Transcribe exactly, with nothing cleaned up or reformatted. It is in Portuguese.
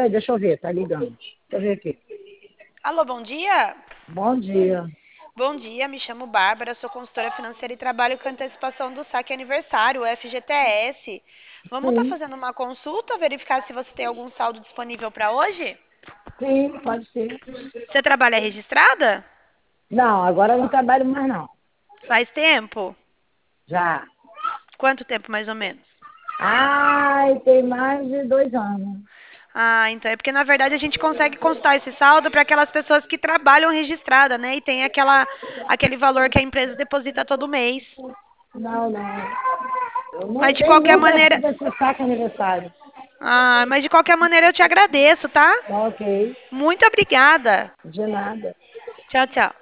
Peraí, deixa eu ver, tá ligando. Deixa eu ver aqui. Alô, bom dia? Bom dia. Bom dia, me chamo Bárbara, sou consultora financeira e trabalho com antecipação do saque aniversário, o F G T S. Vamos estar Sim, fazendo uma consulta, verificar se você tem algum saldo disponível para hoje? sim, pode ser. Você trabalha registrada? Não, agora eu não trabalho mais não. Faz tempo? Já. Quanto tempo mais ou menos? Ai, tem mais de dois anos. Ah, então é porque na verdade a gente consegue consultar esse saldo para aquelas pessoas que trabalham registrada, né? E tem aquela, aquele valor que a empresa deposita todo mês. Não, não. Eu não Mas de tenho qualquer nem desse, maneira, desse saque aniversário. ah, mas de qualquer maneira eu te agradeço, tá? Tá ok. Muito obrigada. De nada. Tchau, tchau.